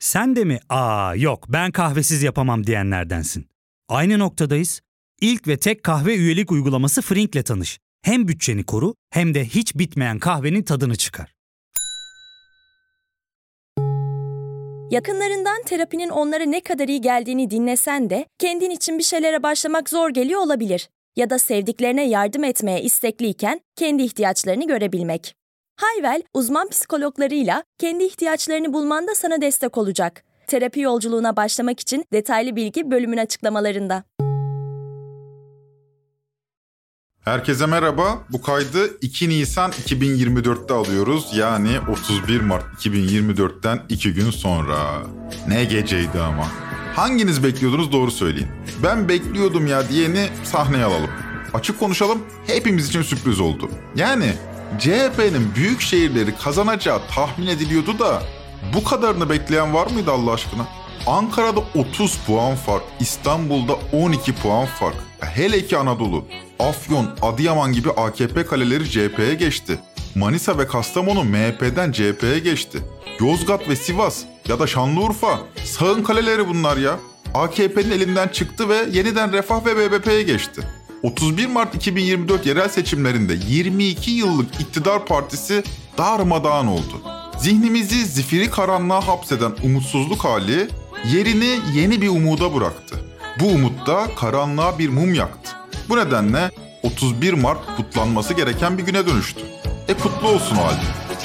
Sen de mi yok ben kahvesiz yapamam diyenlerdensin? Aynı noktadayız. İlk ve tek kahve üyelik uygulaması Frink'le tanış. Hem bütçeni koru hem de hiç bitmeyen kahvenin tadını çıkar. Yakınlarından terapinin onlara ne kadar iyi geldiğini dinlesen de kendin için bir şeylere başlamak zor geliyor olabilir. Ya da sevdiklerine yardım etmeye istekliyken kendi ihtiyaçlarını görebilmek. Hayvel, uzman psikologlarıyla kendi ihtiyaçlarını bulmanda sana destek olacak. Terapi yolculuğuna başlamak için detaylı bilgi bölümün açıklamalarında. Herkese merhaba. Bu kaydı 2 Nisan 2024'te alıyoruz. Yani 31 Mart 2024'ten 2 gün sonra. Ne geceydi ama. Hanginiz bekliyordunuz doğru söyleyin. Ben bekliyordum ya diyeni sahneye alalım. Açık konuşalım, hepimiz için sürpriz oldu. Yani CHP'nin büyük şehirleri kazanacağı tahmin ediliyordu da bu kadarını bekleyen var mıydı Allah aşkına? Ankara'da 30 puan fark, İstanbul'da 12 puan fark. Hele ki Anadolu, Afyon, Adıyaman gibi AKP kaleleri CHP'ye geçti. Manisa ve Kastamonu MHP'den CHP'ye geçti. Yozgat ve Sivas ya da Şanlıurfa, sağın kaleleri bunlar ya. AKP'nin elinden çıktı ve yeniden Refah ve BBP'ye geçti. 31 Mart 2024 yerel seçimlerinde 22 yıllık iktidar partisi darmadağın oldu. Zihnimizi zifiri karanlığa hapseden umutsuzluk hali yerini yeni bir umuda bıraktı. Bu umut da karanlığa bir mum yaktı. Bu nedenle 31 Mart kutlanması gereken bir güne dönüştü. Kutlu olsun o halde.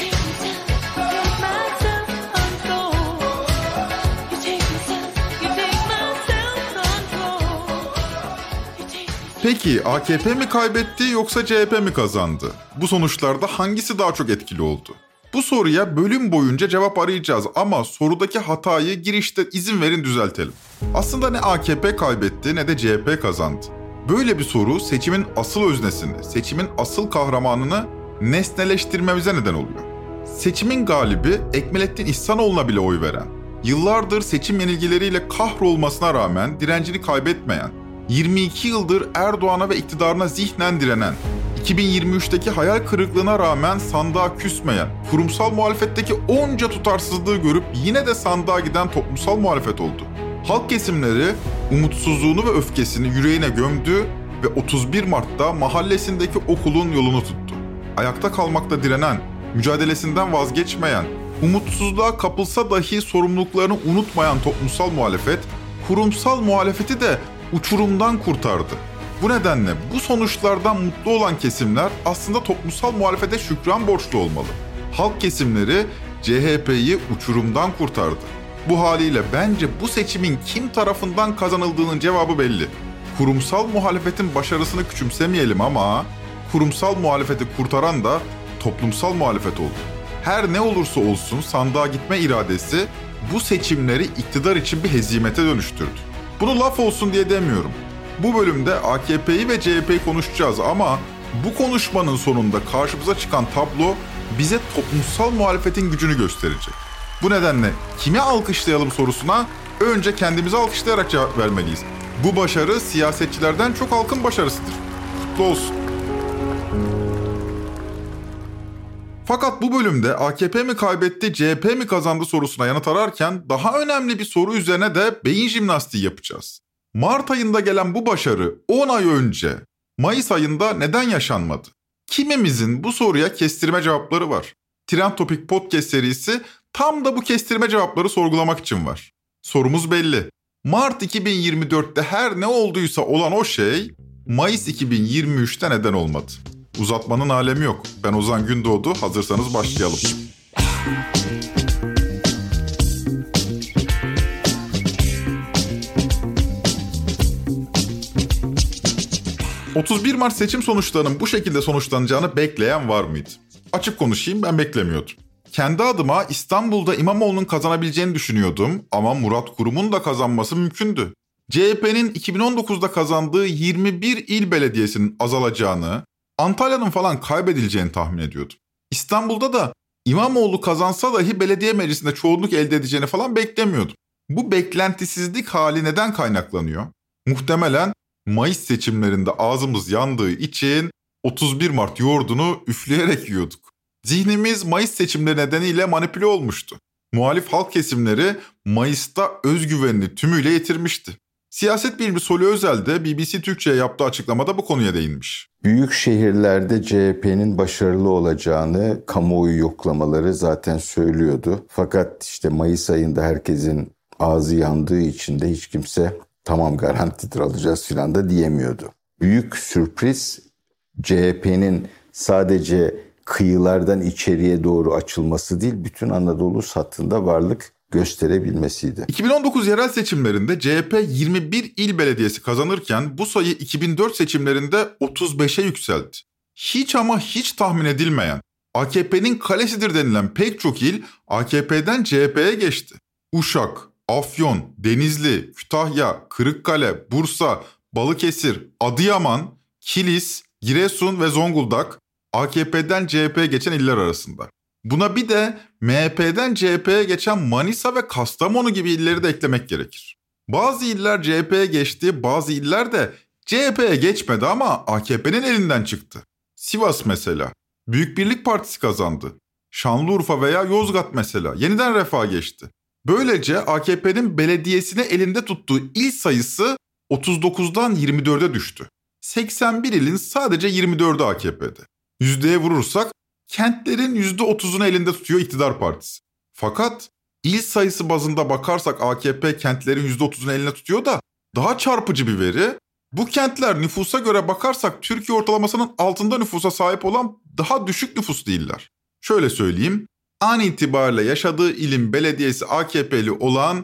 Peki AKP mi kaybetti yoksa CHP mi kazandı? Bu sonuçlarda hangisi daha çok etkili oldu? Bu soruya bölüm boyunca cevap arayacağız ama sorudaki hatayı girişte izin verin düzeltelim. Aslında ne AKP kaybetti ne de CHP kazandı. Böyle bir soru seçimin asıl öznesini, seçimin asıl kahramanını nesneleştirmemize neden oluyor. Seçimin galibi Ekmelettin İhsanoğlu'na bile oy veren, yıllardır seçim yenilgileriyle kahrolmasına rağmen direncini kaybetmeyen, 22 yıldır Erdoğan'a ve iktidarına zihnen direnen, 2023'teki hayal kırıklığına rağmen sandığa küsmeyen, kurumsal muhalefetteki onca tutarsızlığı görüp yine de sandığa giden toplumsal muhalefet oldu. Halk kesimleri umutsuzluğunu ve öfkesini yüreğine gömdü ve 31 Mart'ta mahallesindeki okulun yolunu tuttu. Ayakta kalmakta direnen, mücadelesinden vazgeçmeyen, umutsuzluğa kapılsa dahi sorumluluklarını unutmayan toplumsal muhalefet, kurumsal muhalefeti de uçurumdan kurtardı. Bu nedenle bu sonuçlardan mutlu olan kesimler aslında toplumsal muhalefete şükran borçlu olmalı. Halk kesimleri CHP'yi uçurumdan kurtardı. Bu haliyle bence bu seçimin kim tarafından kazanıldığının cevabı belli. Kurumsal muhalefetin başarısını küçümsemeyelim ama kurumsal muhalefeti kurtaran da toplumsal muhalefet oldu. Her ne olursa olsun sandığa gitme iradesi bu seçimleri iktidar için bir hezimete dönüştürdü. Bunu laf olsun diye demiyorum. Bu bölümde AKP'yi ve CHP'yi konuşacağız ama bu konuşmanın sonunda karşımıza çıkan tablo bize toplumsal muhalefetin gücünü gösterecek. Bu nedenle kimi alkışlayalım sorusuna önce kendimizi alkışlayarak cevap vermeliyiz. Bu başarı siyasetçilerden çok halkın başarısıdır. Kutlu olsun. Fakat bu bölümde AKP mi kaybetti, CHP mi kazandı sorusuna yanıt ararken daha önemli bir soru üzerine de beyin jimnastiği yapacağız. Mart ayında gelen bu başarı 10 ay önce Mayıs ayında neden yaşanmadı? Kimimizin bu soruya kestirme cevapları var. Trend Topic Podcast serisi tam da bu kestirme cevapları sorgulamak için var. Sorumuz belli. Mart 2024'te her ne olduysa olan o şey Mayıs 2023'te neden olmadı? Uzatmanın alemi yok. Ben Ozan Gündoğdu. Hazırsanız başlayalım. 31 Mart seçim sonuçlarının bu şekilde sonuçlanacağını bekleyen var mıydı? Açık konuşayım, ben beklemiyordum. Kendi adıma İstanbul'da İmamoğlu'nun kazanabileceğini düşünüyordum ama Murat Kurum'un da kazanması mümkündü. CHP'nin 2019'da kazandığı 21 il belediyesinin azalacağını, Antalya'nın falan kaybedileceğini tahmin ediyordum. İstanbul'da da İmamoğlu kazansa dahi belediye meclisinde çoğunluk elde edeceğini falan beklemiyordum. Bu beklentisizlik hali neden kaynaklanıyor? Muhtemelen Mayıs seçimlerinde ağzımız yandığı için 31 Mart yoğurdunu üfleyerek yiyorduk. Zihnimiz Mayıs seçimleri nedeniyle manipüle olmuştu. Muhalif halk kesimleri Mayıs'ta özgüvenini tümüyle yitirmişti. Siyaset bilimci Soli Özel de BBC Türkçe'ye yaptığı açıklamada bu konuya değinmiş. Büyük şehirlerde CHP'nin başarılı olacağını kamuoyu yoklamaları zaten söylüyordu. Fakat işte Mayıs ayında herkesin ağzı yandığı için de hiç kimse tamam garantidir alacağız filan da diyemiyordu. Büyük sürpriz CHP'nin sadece kıyılardan içeriye doğru açılması değil, bütün Anadolu hattında varlık gösterebilmesiydi. 2019 yerel seçimlerinde CHP 21 il belediyesi kazanırken bu sayı 2004 seçimlerinde 35'e yükseldi. Hiç ama hiç tahmin edilmeyen, AKP'nin kalesidir denilen pek çok il AKP'den CHP'ye geçti. Uşak, Afyon, Denizli, Kütahya, Kırıkkale, Bursa, Balıkesir, Adıyaman, Kilis, Giresun ve Zonguldak AKP'den CHP'ye geçen iller arasında. Buna bir de MHP'den CHP'ye geçen Manisa ve Kastamonu gibi illeri de eklemek gerekir. Bazı iller CHP'ye geçti, bazı iller de CHP'ye geçmedi ama AKP'nin elinden çıktı. Sivas mesela, Büyük Birlik Partisi kazandı. Şanlıurfa veya Yozgat mesela, yeniden Refah'a geçti. Böylece AKP'nin belediyesini elinde tuttuğu il sayısı 39'dan 24'e düştü. 81 ilin sadece 24'ü AKP'de. Yüzdeye vurursak kentlerin %30'unu elinde tutuyor iktidar partisi. Fakat il sayısı bazında bakarsak AKP kentlerin %30'unu eline tutuyor da daha çarpıcı bir veri. Bu kentler nüfusa göre bakarsak Türkiye ortalamasının altında nüfusa sahip olan daha düşük nüfuslu iller. Şöyle söyleyeyim, an itibariyle yaşadığı ilin belediyesi AKP'li olan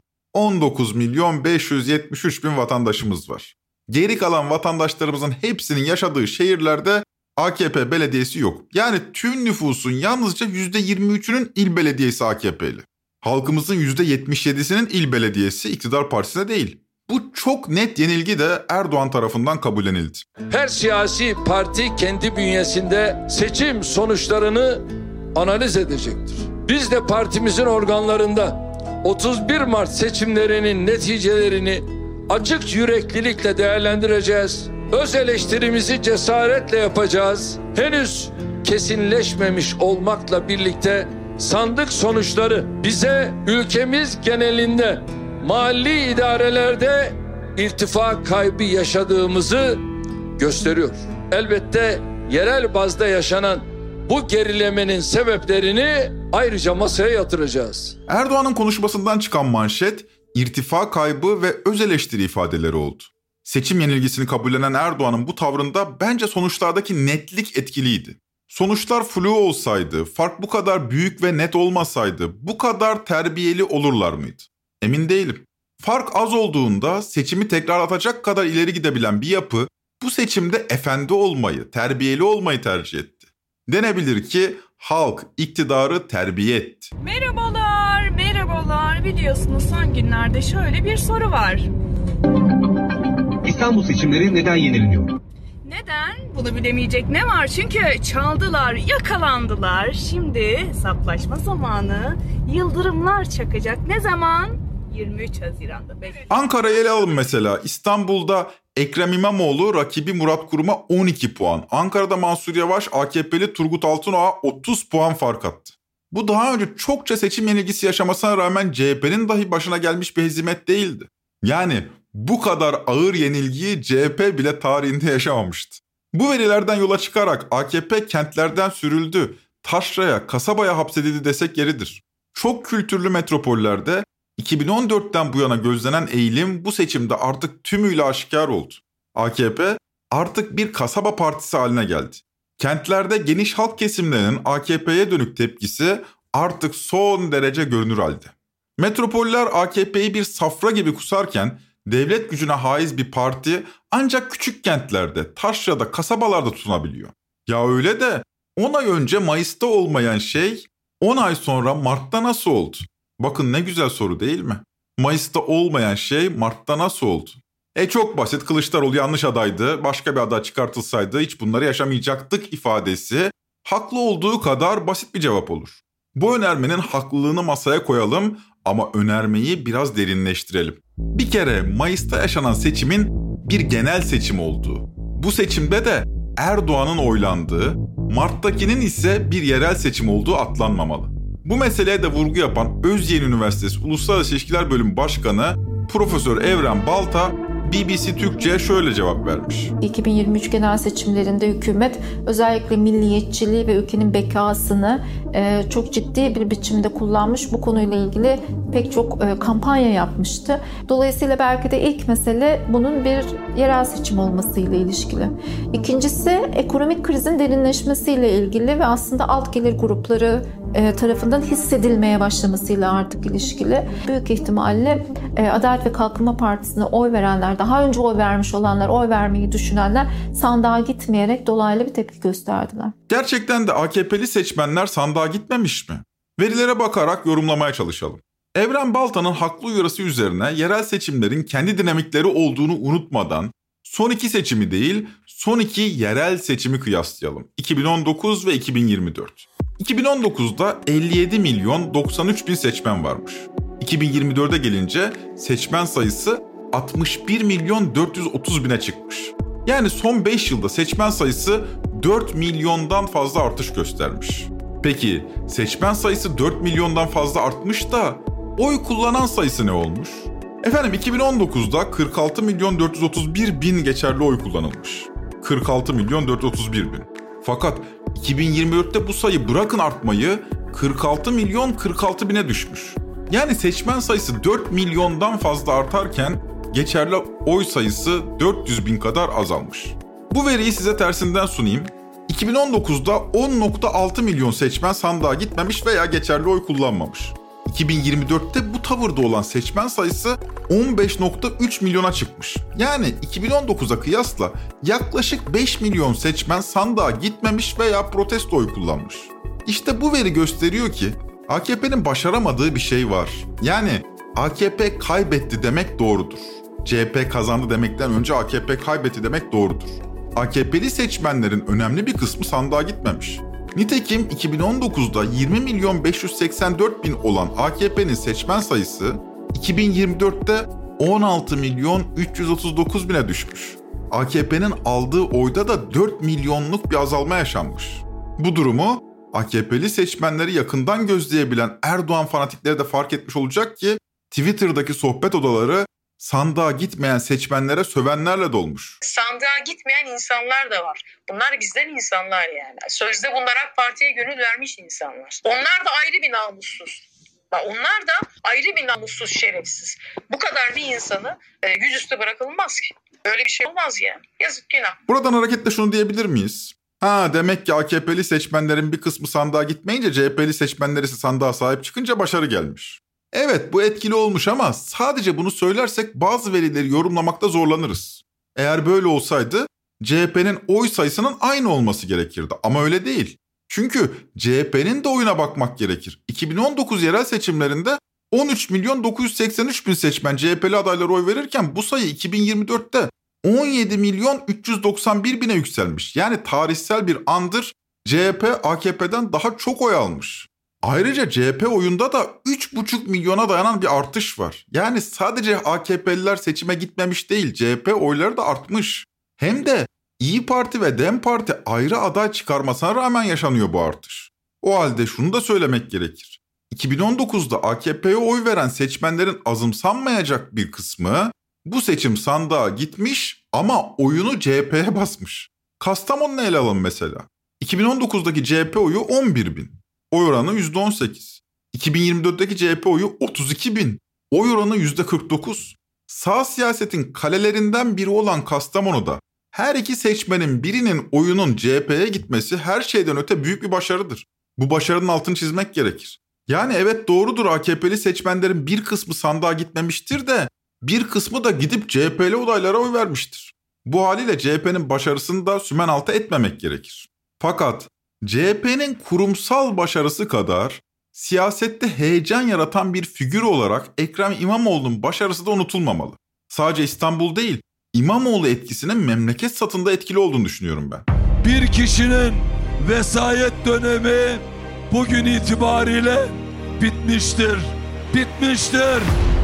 19.573.000 vatandaşımız var. Geri kalan vatandaşlarımızın hepsinin yaşadığı şehirlerde AKP belediyesi yok. Yani tüm nüfusun yalnızca %23'ünün il belediyesi AKP'li. Halkımızın %77'sinin il belediyesi iktidar partisine değil. Bu çok net yenilgi de Erdoğan tarafından kabullenildi. Her siyasi parti kendi bünyesinde seçim sonuçlarını analiz edecektir. Biz de partimizin organlarında 31 Mart seçimlerinin neticelerini açık yüreklilikle değerlendireceğiz. Öz eleştirimizi cesaretle yapacağız. Henüz kesinleşmemiş olmakla birlikte sandık sonuçları bize ülkemiz genelinde mahalli idarelerde irtifa kaybı yaşadığımızı gösteriyor. Elbette yerel bazda yaşanan bu gerilemenin sebeplerini ayrıca masaya yatıracağız. Erdoğan'ın konuşmasından çıkan manşet, irtifa kaybı ve öz eleştiri ifadeleri oldu. Seçim yenilgisini kabullenen Erdoğan'ın bu tavrında bence sonuçlardaki netlik etkiliydi. Sonuçlar flu olsaydı, fark bu kadar büyük ve net olmasaydı bu kadar terbiyeli olurlar mıydı? Emin değilim. Fark az olduğunda seçimi tekrarlatacak kadar ileri gidebilen bir yapı bu seçimde efendi olmayı, terbiyeli olmayı tercih etti. Denebilir ki halk iktidarı terbiye etti. Merhabalar. Biliyorsunuz son günlerde şöyle bir soru var. İstanbul seçimleri neden yenileniyor? Neden? Bunu bilemeyecek ne var? Çünkü çaldılar, yakalandılar. Şimdi hesaplaşma zamanı. Yıldırımlar çakacak. Ne zaman? 23 Haziran'da. Ankara'yı ele alın mesela. İstanbul'da Ekrem İmamoğlu rakibi Murat Kurum'a 12 puan. Ankara'da Mansur Yavaş AKP'li Turgut Altınok'a 30 puan fark attı. Bu daha önce çokça seçim yenilgisi yaşamasına rağmen CHP'nin dahi başına gelmiş bir hezimet değildi. Yani bu kadar ağır yenilgiyi CHP bile tarihinde yaşamamıştı. Bu verilerden yola çıkarak AKP kentlerden sürüldü, taşraya, kasabaya hapsedildi desek yeridir. Çok kültürlü metropollerde 2014'ten bu yana gözlenen eğilim bu seçimde artık tümüyle aşikar oldu. AKP artık bir kasaba partisi haline geldi. Kentlerde geniş halk kesimlerinin AKP'ye dönük tepkisi artık son derece görünür halde. Metropoller AKP'yi bir safra gibi kusarken devlet gücüne haiz bir parti ancak küçük kentlerde, taşrada, kasabalarda tutunabiliyor. Ya öyle de 10 ay önce Mayıs'ta olmayan şey 10 ay sonra Mart'ta nasıl oldu? Bakın ne güzel soru değil mi? Mayıs'ta olmayan şey Mart'ta nasıl oldu? Çok basit, Kılıçdaroğlu yanlış adaydı, başka bir aday çıkartılsaydı hiç bunları yaşamayacaktık ifadesi haklı olduğu kadar basit bir cevap olur. Bu önermenin haklılığını masaya koyalım ama önermeyi biraz derinleştirelim. Bir kere Mayıs'ta yaşanan seçimin bir genel seçim olduğu, bu seçimde de Erdoğan'ın oylandığı, Mart'takinin ise bir yerel seçim olduğu atlanmamalı. Bu meseleye de vurgu yapan Özyeğin Üniversitesi Uluslararası İlişkiler Bölümü Başkanı Profesör Evren Balta BBC Türkçe'ye şöyle cevap vermiş. 2023 genel seçimlerinde hükümet özellikle milliyetçiliği ve ülkenin bekasını çok ciddi bir biçimde kullanmış. Bu konuyla ilgili pek çok kampanya yapmıştı. Dolayısıyla belki de ilk mesele bunun bir yerel seçim olmasıyla ilişkili. İkincisi ekonomik krizin derinleşmesiyle ilgili ve aslında alt gelir grupları tarafından hissedilmeye başlamasıyla artık ilişkili. Büyük ihtimalle Adalet ve Kalkınma Partisi'ne oy verenler, daha önce oy vermiş olanlar, oy vermeyi düşünenler sandığa gitmeyerek dolaylı bir tepki gösterdiler. Gerçekten de AKP'li seçmenler sandığa gitmemiş mi? Verilere bakarak yorumlamaya çalışalım. Evren Balta'nın haklı uyarısı üzerine yerel seçimlerin kendi dinamikleri olduğunu unutmadan son iki seçimi değil, son iki yerel seçimi kıyaslayalım. 2019 ve 2024. 2019'da 57 milyon 93 bin seçmen varmış. 2024'e gelince seçmen sayısı 61 milyon 430 bine çıkmış. Yani son 5 yılda seçmen sayısı 4 milyondan fazla artış göstermiş. Peki seçmen sayısı 4 milyondan fazla artmış da oy kullanan sayısı ne olmuş? Efendim 2019'da 46 milyon 431 bin geçerli oy kullanılmış. 46 milyon 431 bin. Fakat 2024'te bu sayı bırakın artmayı 46 milyon 46 bine düşmüş. Yani seçmen sayısı 4 milyondan fazla artarken geçerli oy sayısı 400 bin kadar azalmış. Bu veriyi size tersinden sunayım. 2019'da 10.6 milyon seçmen sandığa gitmemiş veya geçerli oy kullanmamış. 2024'te bu tavırda olan seçmen sayısı 15.3 milyona çıkmış. Yani 2019'a kıyasla yaklaşık 5 milyon seçmen sandığa gitmemiş veya protesto oy kullanmış. İşte bu veri gösteriyor ki AKP'nin başaramadığı bir şey var. Yani AKP kaybetti demek doğrudur. CHP kazandı demekten önce AKP kaybetti demek doğrudur. AKP'li seçmenlerin önemli bir kısmı sandığa gitmemiş. Nitekim 2019'da 20 milyon 584 bin olan AKP'nin seçmen sayısı 2024'te 16 milyon 339 bine düşmüş. AKP'nin aldığı oyda da 4 milyonluk bir azalma yaşanmış. Bu durumu AKP'li seçmenleri yakından gözleyebilen Erdoğan fanatikleri de fark etmiş olacak ki Twitter'daki sohbet odaları sandığa gitmeyen seçmenlere sövenlerle dolmuş. Sandığa gitmeyen insanlar da var. Bunlar bizden insanlar yani. Sözde bunlar AK Parti'ye gönül vermiş insanlar. Onlar da ayrı bir namussuz. Onlar da ayrı bir namussuz, şerefsiz. Bu kadar bir insanı yüzüstü bırakılmaz ki. Öyle bir şey olmaz yani. Yazık, günah. Buradan hareketle şunu diyebilir miyiz? Demek ki AKP'li seçmenlerin bir kısmı sandığa gitmeyince CHP'li seçmenler ise sandığa sahip çıkınca başarı gelmiş. Evet, bu etkili olmuş ama sadece bunu söylersek bazı verileri yorumlamakta zorlanırız. Eğer böyle olsaydı CHP'nin oy sayısının aynı olması gerekirdi ama öyle değil. Çünkü CHP'nin de oyuna bakmak gerekir. 2019 yerel seçimlerinde 13 milyon 983 bin seçmen CHP'li adaylara oy verirken bu sayı 2024'te 17 milyon 391 bine yükselmiş. Yani tarihsel bir andır, CHP AKP'den daha çok oy almış. Ayrıca CHP oyunda da 3,5 milyona dayanan bir artış var. Yani sadece AKP'liler seçime gitmemiş değil, CHP oyları da artmış. Hem de İYİ Parti ve DEM Parti ayrı aday çıkarmasına rağmen yaşanıyor bu artış. O halde şunu da söylemek gerekir. 2019'da AKP'ye oy veren seçmenlerin azımsanmayacak bir kısmı bu seçim sandığa gitmiş ama oyunu CHP'ye basmış. Kastamonu'nu ele alalım mesela. 2019'daki CHP oyu 11 bin. Oy oranı %18. 2024'teki CHP oyu 32 bin. Oy oranı %49. Sağ siyasetin kalelerinden biri olan Kastamonu'da her iki seçmenin birinin oyunun CHP'ye gitmesi her şeyden öte büyük bir başarıdır. Bu başarının altını çizmek gerekir. Yani evet, doğrudur, AKP'li seçmenlerin bir kısmı sandığa gitmemiştir de bir kısmı da gidip CHP'li adaylara oy vermiştir. Bu haliyle CHP'nin başarısını da sümen altı etmemek gerekir. Fakat CHP'nin kurumsal başarısı kadar siyasette heyecan yaratan bir figür olarak Ekrem İmamoğlu'nun başarısı da unutulmamalı. Sadece İstanbul değil, İmamoğlu etkisinin memleket satında etkili olduğunu düşünüyorum ben. Bir kişinin vesayet dönemi bugün itibariyle bitmiştir. Bitmiştir.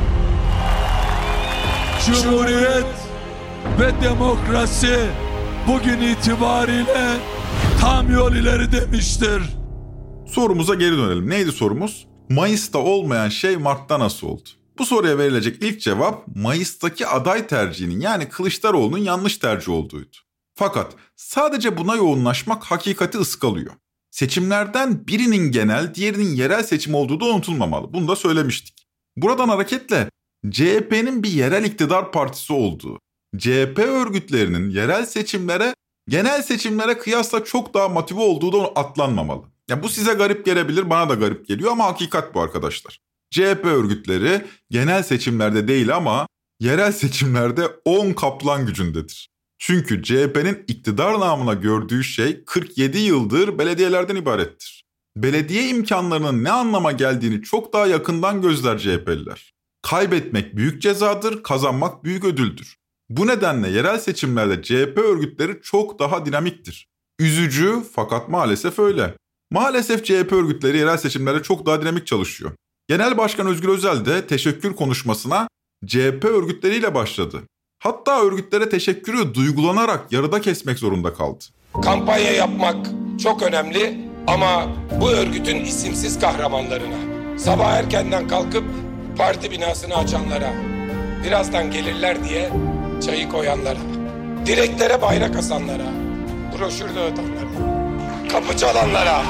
Cumhuriyet ve demokrasi bugün itibariyle tam yol ileri demiştir. Sorumuza geri dönelim. Neydi sorumuz? Mayıs'ta olmayan şey Mart'ta nasıl oldu? Bu soruya verilecek ilk cevap Mayıs'taki aday tercihinin yani Kılıçdaroğlu'nun yanlış tercih olduğuydu. Fakat sadece buna yoğunlaşmak hakikati ıskalıyor. Seçimlerden birinin genel, diğerinin yerel seçim olduğu da unutulmamalı. Bunu da söylemiştik. Buradan hareketle CHP'nin bir yerel iktidar partisi olduğu, CHP örgütlerinin yerel seçimlere, genel seçimlere kıyasla çok daha motive olduğu da atlanmamalı. Ya bu size garip gelebilir, bana da garip geliyor ama hakikat bu arkadaşlar. CHP örgütleri genel seçimlerde değil ama yerel seçimlerde 10 kaplan gücündedir. Çünkü CHP'nin iktidar namına gördüğü şey 47 yıldır belediyelerden ibarettir. Belediye imkanlarının ne anlama geldiğini çok daha yakından gözler CHP'liler. Kaybetmek büyük cezadır, kazanmak büyük ödüldür. Bu nedenle yerel seçimlerde CHP örgütleri çok daha dinamiktir. Üzücü fakat maalesef öyle. Maalesef CHP örgütleri yerel seçimlerde çok daha dinamik çalışıyor. Genel Başkan Özgür Özel de teşekkür konuşmasına CHP örgütleriyle başladı. Hatta örgütlere teşekkürü duygulanarak yarıda kesmek zorunda kaldı. Kampanya yapmak çok önemli ama bu örgütün isimsiz kahramanlarına, sabah erkenden kalkıp parti binasını açanlara, birazdan gelirler diye çayı koyanlara, direklere bayrak asanlara, broşür dağıtanlara, kapı çalanlara,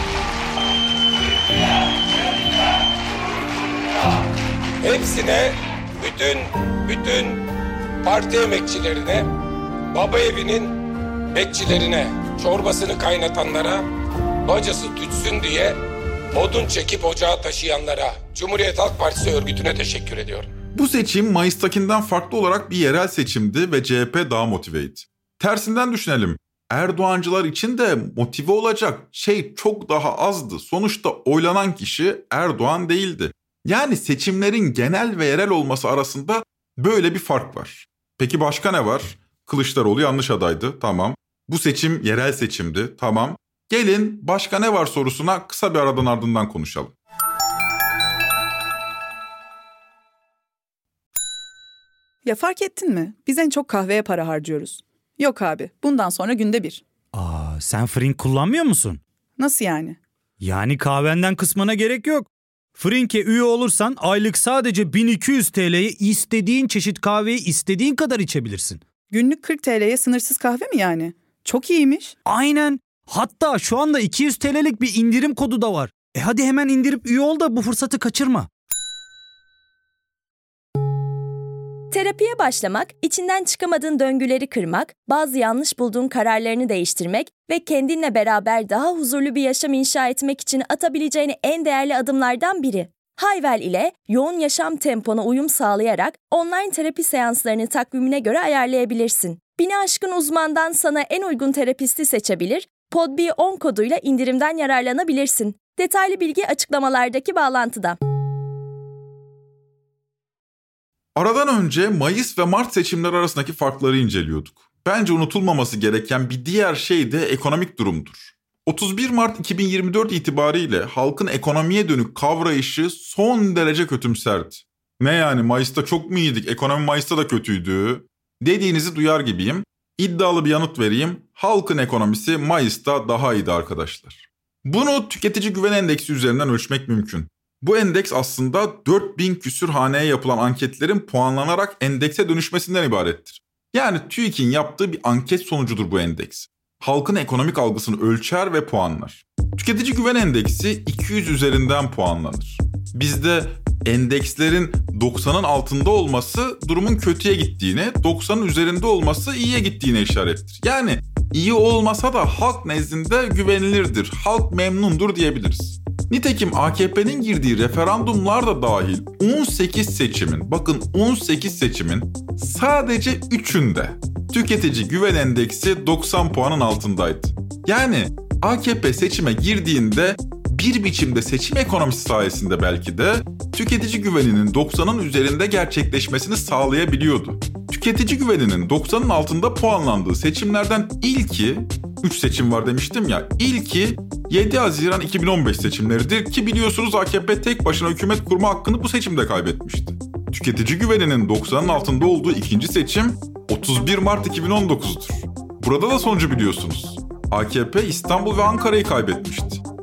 hepsine, bütün parti emekçilerine, baba evinin bekçilerine, çorbasını kaynatanlara, bacası tütsün diye odun çekip ocağa taşıyanlara, Cumhuriyet Halk Partisi örgütüne teşekkür ediyorum. Bu seçim Mayıs'takinden farklı olarak bir yerel seçimdi ve CHP daha motiveydi. Tersinden düşünelim. Erdoğancılar için de motive olacak şey çok daha azdı. Sonuçta oylanan kişi Erdoğan değildi. Yani seçimlerin genel ve yerel olması arasında böyle bir fark var. Peki başka ne var? Kılıçdaroğlu yanlış adaydı, tamam. Bu seçim yerel seçimdi, tamam. Gelin başka ne var sorusuna kısa bir aradan ardından konuşalım. Ya fark ettin mi? Biz en çok kahveye para harcıyoruz. Yok abi, bundan sonra günde bir. Sen Frink kullanmıyor musun? Nasıl yani? Yani kahvenden kısmına gerek yok. Frink'e üye olursan aylık sadece 1200 TL'ye istediğin çeşit kahveyi istediğin kadar içebilirsin. Günlük 40 TL'ye sınırsız kahve mi yani? Çok iyiymiş. Aynen. Hatta şu anda 200 TL'lik bir indirim kodu da var. Hadi hemen indirip üye ol da bu fırsatı kaçırma. Terapiye başlamak, içinden çıkamadığın döngüleri kırmak, bazı yanlış bulduğun kararlarını değiştirmek ve kendinle beraber daha huzurlu bir yaşam inşa etmek için atabileceğin en değerli adımlardan biri. Hayvel ile yoğun yaşam tempona uyum sağlayarak online terapi seanslarını takvimine göre ayarlayabilirsin. 1000'i aşkın uzmandan sana en uygun terapisti seçebilir, PodB10 koduyla indirimden yararlanabilirsin. Detaylı bilgi açıklamalardaki bağlantıda. Aradan önce Mayıs ve Mart seçimleri arasındaki farkları inceliyorduk. Bence unutulmaması gereken bir diğer şey de ekonomik durumdur. 31 Mart 2024 itibariyle halkın ekonomiye dönük kavrayışı son derece kötümserdi. Ne yani Mayıs'ta çok mu iyiydik, ekonomi Mayıs'ta da kötüydü dediğinizi duyar gibiyim. İddialı bir yanıt vereyim, halkın ekonomisi Mayıs'ta daha iyiydi arkadaşlar. Bunu tüketici güven endeksi üzerinden ölçmek mümkün. Bu endeks aslında 4000 küsür haneye yapılan anketlerin puanlanarak endekse dönüşmesinden ibarettir. Yani TÜİK'in yaptığı bir anket sonucudur bu endeks. Halkın ekonomik algısını ölçer ve puanlar. Tüketici güven endeksi 200 üzerinden puanlanır. Bizde endekslerin 90'ın altında olması durumun kötüye gittiğine, 90'ın üzerinde olması iyiye gittiğine işarettir. Yani iyi olmasa da halk nezdinde güvenilirdir, halk memnundur diyebiliriz. Nitekim AKP'nin girdiği referandumlar da dahil 18 seçimin, bakın 18 seçimin sadece 3'ünde tüketici güven endeksi 90 puanın altındaydı. Yani AKP seçime girdiğinde bir biçimde seçim ekonomisi sayesinde belki de tüketici güveninin 90'ın üzerinde gerçekleşmesini sağlayabiliyordu. Tüketici güveninin 90'ın altında puanlandığı seçimlerden ilki, 3 seçim var demiştim ya, ilki 7 Haziran 2015 seçimleridir ki biliyorsunuz AKP tek başına hükümet kurma hakkını bu seçimde kaybetmişti. Tüketici güveninin 90'ın altında olduğu ikinci seçim 31 Mart 2019'dur. Burada da sonucu biliyorsunuz. AKP İstanbul ve Ankara'yı kaybetmişti.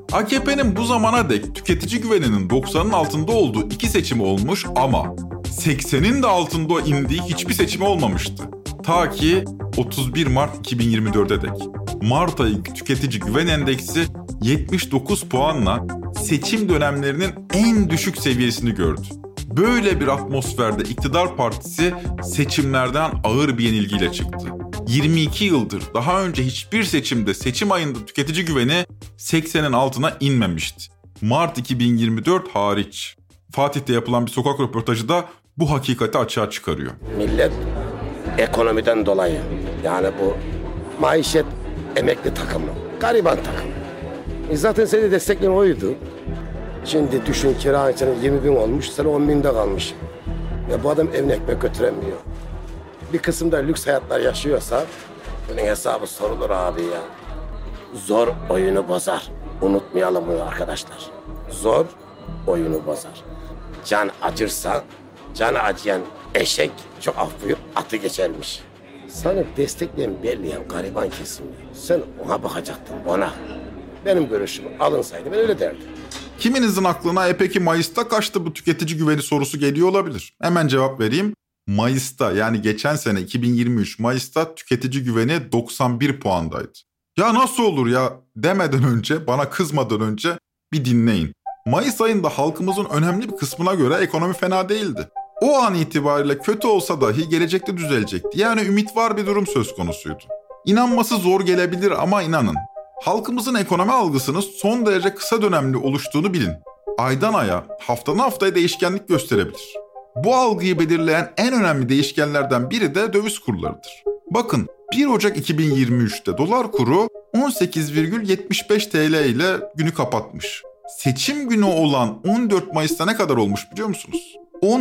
AKP'nin bu zamana dek tüketici güveninin 90'ın altında olduğu 2 seçimi olmuş ama 80'in de altında indiği hiçbir seçimi olmamıştı. Ta ki 31 Mart 2024'e dek. Mart ayı tüketici güven endeksi 79 puanla seçim dönemlerinin en düşük seviyesini gördü. Böyle bir atmosferde iktidar partisi seçimlerden ağır bir yenilgiyle çıktı. 22 yıldır daha önce hiçbir seçimde seçim ayında tüketici güveni 80'in altına inmemişti. Mart 2024 hariç. Fatih'te yapılan bir sokak röportajı da bu hakikati açığa çıkarıyor. Millet ekonomiden dolayı, yani bu maişet emekli takımı, gariban takımı. Zaten seni destekleyen oydu. Şimdi düşün, kira senin 20 bin olmuş, sen 10 binde kalmış. Ya bu adam evine ekmek götüremiyor. Bir kısımda lüks hayatlar yaşıyorsa bunun hesabı sorulur abi ya. Zor oyunu bozar. Unutmayalım bunu arkadaşlar. Zor oyunu bozar. Can acırsa, canı acıyan eşek çok af buyur atı geçermiş. Sana destekleyen belli ya, gariban kesim. Sen ona bakacaktın, ona. Benim görüşüm alınsaydı ben öyle derdim. Kiminizin aklına peki Mayıs'ta kaçtı bu tüketici güveni sorusu geliyor olabilir. Hemen cevap vereyim. Mayıs'ta, yani geçen sene 2023 Mayıs'ta tüketici güveni 91 puandaydı. Ya nasıl olur ya demeden önce, bana kızmadan önce bir dinleyin. Mayıs ayında halkımızın önemli bir kısmına göre ekonomi fena değildi. O an itibariyle kötü olsa dahi gelecekte düzelecekti. Yani ümit var bir durum söz konusuydu. İnanması zor gelebilir ama inanın. Halkımızın ekonomi algısının son derece kısa dönemli oluştuğunu bilin. Aydan aya, haftadan haftaya değişkenlik gösterebilir. Bu algıyı belirleyen en önemli değişkenlerden biri de döviz kurlarıdır. Bakın 1 Ocak 2023'te dolar kuru 18,75 TL ile günü kapatmış. Seçim günü olan 14 Mayıs'ta ne kadar olmuş biliyor musunuz?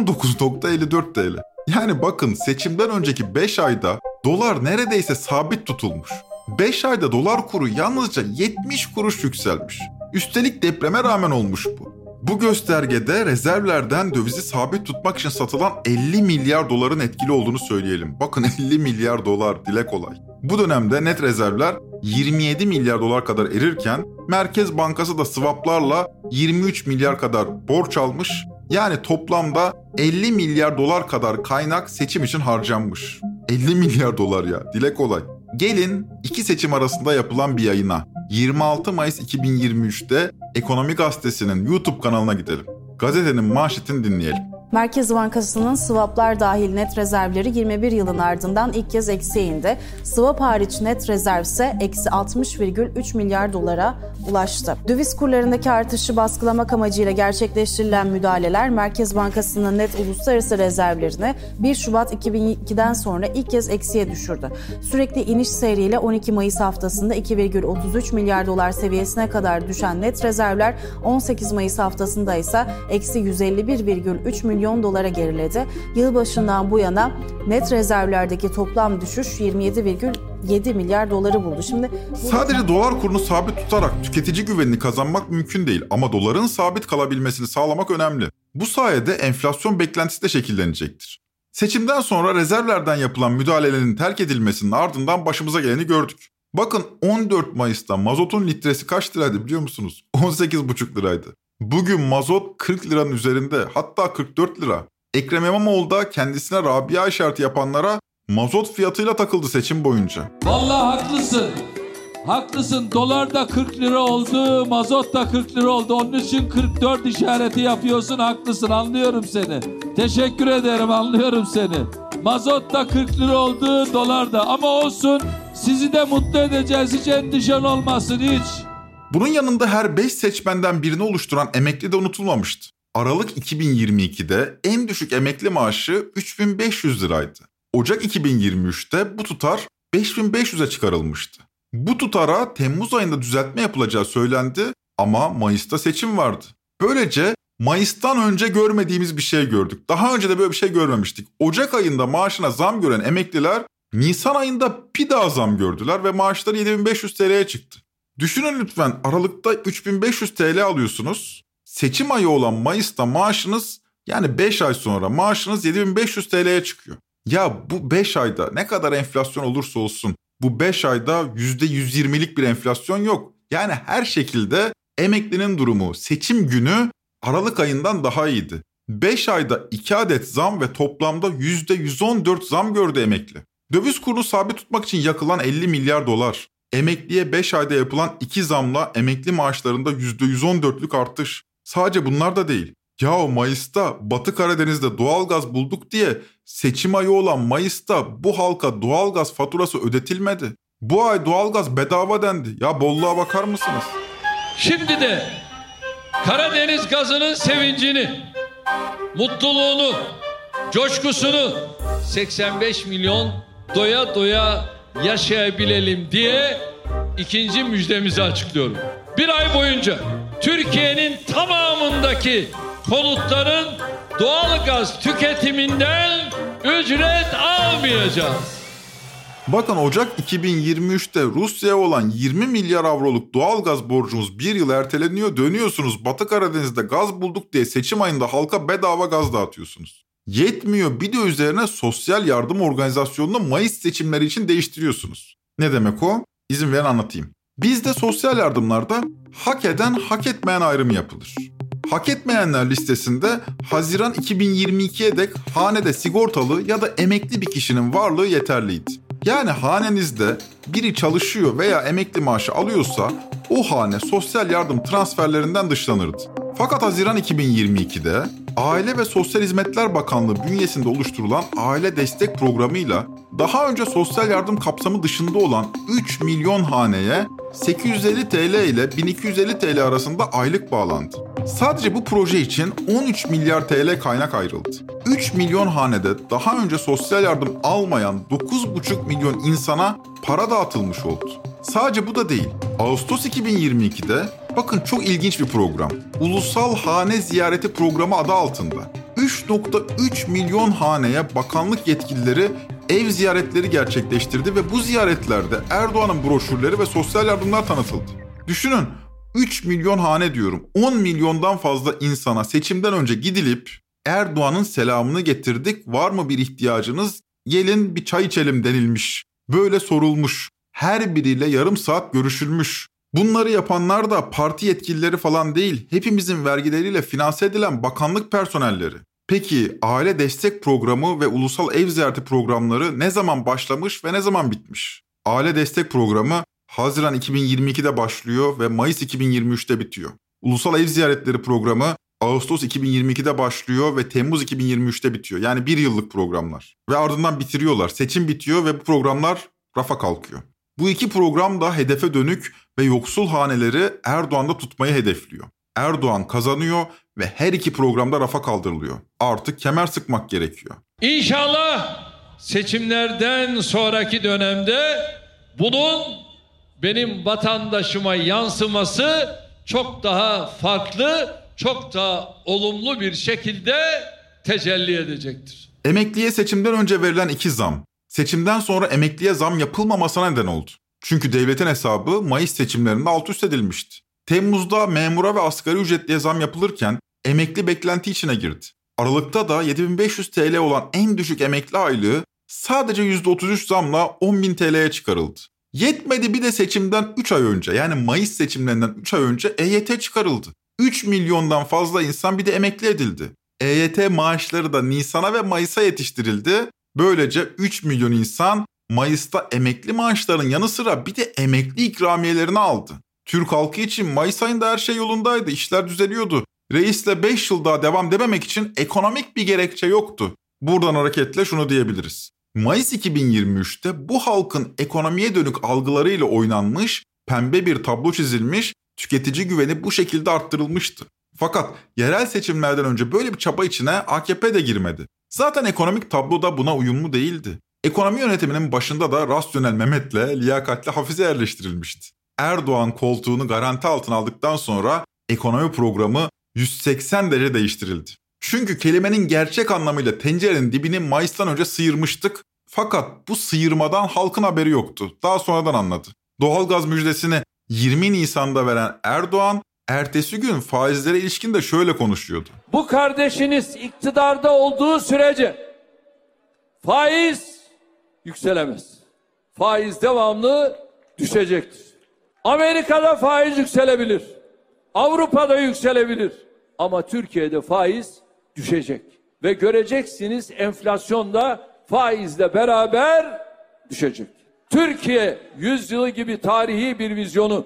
19,54 TL. Yani bakın seçimden önceki 5 ayda dolar neredeyse sabit tutulmuş. 5 ayda dolar kuru yalnızca 70 kuruş yükselmiş. Üstelik depreme rağmen olmuş bu. Bu göstergede rezervlerden dövizi sabit tutmak için satılan 50 milyar doların etkili olduğunu söyleyelim. Bakın 50 milyar dolar, dile kolay. Bu dönemde net rezervler 27 milyar dolar kadar erirken Merkez Bankası da swaplarla 23 milyar kadar borç almış. Yani toplamda 50 milyar dolar kadar kaynak seçim için harcanmış. 50 milyar dolar ya, dile kolay. Gelin iki seçim arasında yapılan bir yayına 26 Mayıs 2023'te Ekonomi Gazetesi'nin YouTube kanalına gidelim. Gazetenin manşetini dinleyelim. Merkez Bankası'nın swaplar dahil net rezervleri 21 yılın ardından ilk kez eksiye indi. Swap hariç net rezerv ise eksi 60,3 milyar dolara ulaştı. Döviz kurlarındaki artışı baskılamak amacıyla gerçekleştirilen müdahaleler Merkez Bankası'nın net uluslararası rezervlerini 1 Şubat 2002'den sonra ilk kez eksiye düşürdü. Sürekli iniş seyriyle 12 Mayıs haftasında 2,33 milyar dolar seviyesine kadar düşen net rezervler 18 Mayıs haftasında ise eksi 151,3 milyon dolara geriledi. Yılbaşından bu yana net rezervlerdeki toplam düşüş 27,7 milyar doları buldu. Şimdi sadece dolar kurunu sabit tutarak tüketici güvenini kazanmak mümkün değil ama doların sabit kalabilmesini sağlamak önemli. Bu sayede enflasyon beklentisi de şekillenecektir. Seçimden sonra rezervlerden yapılan müdahalelerin terk edilmesinin ardından başımıza geleni gördük. Bakın 14 Mayıs'ta mazotun litresi kaç liraydı biliyor musunuz? 18,5 liraydı. Bugün mazot 40 liranın üzerinde, hatta 44 lira. Ekrem İmamoğlu da kendisine Rabia işareti yapanlara mazot fiyatıyla takıldı seçim boyunca. Vallahi haklısın. Haklısın. Dolar da 40 lira oldu, mazot da 40 lira oldu. Onun için 44 işareti yapıyorsun. Haklısın. Anlıyorum seni. Teşekkür ederim. Anlıyorum seni. Mazot da 40 lira oldu, dolar da. Ama olsun. Sizi de mutlu edeceğiz. Hiç endişen olmasın hiç. Bunun yanında her 5 seçmenden birini oluşturan emekli de unutulmamıştı. Aralık 2022'de en düşük emekli maaşı 3.500 liraydı. Ocak 2023'te bu tutar 5.500'e çıkarılmıştı. Bu tutara Temmuz ayında düzeltme yapılacağı söylendi ama Mayıs'ta seçim vardı. Böylece Mayıs'tan önce görmediğimiz bir şey gördük. Daha önce de böyle bir şey görmemiştik. Ocak ayında maaşına zam gören emekliler Nisan ayında bir daha zam gördüler ve maaşları 7.500 TL'ye çıktı. Düşünün lütfen, Aralık'ta 3.500 TL alıyorsunuz. Seçim ayı olan Mayıs'ta maaşınız, yani 5 ay sonra maaşınız 7.500 TL'ye çıkıyor. Ya bu 5 ayda ne kadar enflasyon olursa olsun bu 5 ayda %120'lik bir enflasyon yok. Yani her şekilde emeklinin durumu seçim günü Aralık ayından daha iyiydi. 5 ayda 2 adet zam ve toplamda %114 zam gördü emekli. Döviz kurunu sabit tutmak için yakılan 50 milyar dolar. Emekliye 5 ayda yapılan 2 zamla emekli maaşlarında %114'lük artış. Sadece bunlar da değil. Yahu Mayıs'ta Batı Karadeniz'de doğalgaz bulduk diye seçim ayı olan Mayıs'ta bu halka doğalgaz faturası ödetilmedi. Bu ay doğalgaz bedava dendi. Ya bolluğa bakar mısınız? Şimdi de Karadeniz gazının sevincini, mutluluğunu, coşkusunu 85 milyon doya doya yaşayabilelim diye ikinci müjdemizi açıklıyorum. Bir ay boyunca Türkiye'nin tamamındaki konutların doğalgaz tüketiminden ücret almayacağız. Bakın Ocak 2023'te Rusya'ya olan 20 milyar avroluk doğalgaz borcumuz bir yıl erteleniyor. Dönüyorsunuz Batı Karadeniz'de gaz bulduk diye seçim ayında halka bedava gaz dağıtıyorsunuz. Yetmiyor, bir de üzerine sosyal yardım organizasyonunu Mayıs seçimleri için değiştiriyorsunuz. Ne demek o? İzin verin anlatayım. Bizde sosyal yardımlarda hak eden hak etmeyen ayrımı yapılır. Hak etmeyenler listesinde Haziran 2022'ye dek hanede sigortalı ya da emekli bir kişinin varlığı yeterliydi. Yani hanenizde biri çalışıyor veya emekli maaşı alıyorsa o hane sosyal yardım transferlerinden dışlanırdı. Fakat Haziran 2022'de Aile ve Sosyal Hizmetler Bakanlığı bünyesinde oluşturulan aile destek programıyla daha önce sosyal yardım kapsamı dışında olan 3 milyon haneye 850 TL ile 1250 TL arasında aylık bağlandı. Sadece bu proje için 13 milyar TL kaynak ayrıldı. 3 milyon hanede daha önce sosyal yardım almayan 9,5 milyon insana para dağıtılmış oldu. Sadece bu da değil. Ağustos 2022'de bakın çok ilginç bir program. Ulusal Hane Ziyareti Programı adı altında 3,3 milyon haneye bakanlık yetkilileri ev ziyaretleri gerçekleştirdi ve bu ziyaretlerde Erdoğan'ın broşürleri ve sosyal yardımlar tanıtıldı. Düşünün, 3 milyon hane diyorum, 10 milyondan fazla insana seçimden önce gidilip Erdoğan'ın selamını getirdik, var mı bir ihtiyacınız, gelin bir çay içelim denilmiş. Böyle sorulmuş, her biriyle yarım saat görüşülmüş. Bunları yapanlar da parti yetkilileri falan değil, hepimizin vergileriyle finanse edilen bakanlık personelleri. Peki aile destek programı ve ulusal ev ziyareti programları ne zaman başlamış ve ne zaman bitmiş? Aile destek programı Haziran 2022'de başlıyor ve Mayıs 2023'te bitiyor. Ulusal ev ziyaretleri programı Ağustos 2022'de başlıyor ve Temmuz 2023'te bitiyor. Yani bir yıllık programlar. Ve ardından bitiriyorlar. Seçim bitiyor ve bu programlar rafa kalkıyor. Bu iki program da hedefe dönük ve yoksul haneleri Erdoğan'da tutmayı hedefliyor. Erdoğan kazanıyor ve her iki programda rafa kaldırılıyor. Artık kemer sıkmak gerekiyor. İnşallah seçimlerden sonraki dönemde bunun benim vatandaşıma yansıması çok daha farklı, çok daha olumlu bir şekilde tecelli edecektir. Emekliye seçimden önce verilen 2 zam, seçimden sonra emekliye zam yapılmamasına neden oldu. Çünkü devletin hesabı Mayıs seçimlerinde alt üst edilmişti. Temmuz'da memura ve asgari ücretliye zam yapılırken emekli beklenti içine girdi. Aralıkta da 7.500 TL olan en düşük emekli aylığı sadece %33 zamla 10.000 TL'ye çıkarıldı. Yetmedi, bir de seçimden 3 ay önce, yani Mayıs seçimlerinden 3 ay önce EYT çıkarıldı. 3 milyondan fazla insan bir de emekli edildi. EYT maaşları da Nisan'a ve Mayıs'a yetiştirildi. Böylece 3 milyon insan Mayıs'ta emekli maaşlarının yanı sıra bir de emekli ikramiyelerini aldı. Türk halkı için Mayıs ayında her şey yolundaydı, işler düzeliyordu. Reisle 5 yıl daha devam dememek için ekonomik bir gerekçe yoktu. Buradan hareketle şunu diyebiliriz. Mayıs 2023'te bu halkın ekonomiye dönük algılarıyla oynanmış, pembe bir tablo çizilmiş, tüketici güveni bu şekilde arttırılmıştı. Fakat yerel seçimlerden önce böyle bir çaba içine AKP de girmedi. Zaten ekonomik tablo da buna uyumlu değildi. Ekonomi yönetiminin başında da rasyonel Mehmet'le liyakatli Hafize yerleştirilmişti. Erdoğan koltuğunu garanti altına aldıktan sonra ekonomi programı 180 derece değiştirildi. Çünkü kelimenin gerçek anlamıyla tencerenin dibini Mayıs'tan önce sıyırmıştık. Fakat bu sıyırmadan halkın haberi yoktu. Daha sonradan anladı. Doğalgaz müjdesini 20 Nisan'da veren Erdoğan, ertesi gün faizlere ilişkin de şöyle konuşuyordu. Bu kardeşiniz iktidarda olduğu sürece faiz yükselemez. Faiz devamlı düşecektir. Amerika'da faiz yükselebilir. Avrupa'da yükselebilir. Ama Türkiye'de faiz düşecek. Ve göreceksiniz enflasyonda faizle beraber düşecek. Türkiye yüzyılı gibi tarihi bir vizyonu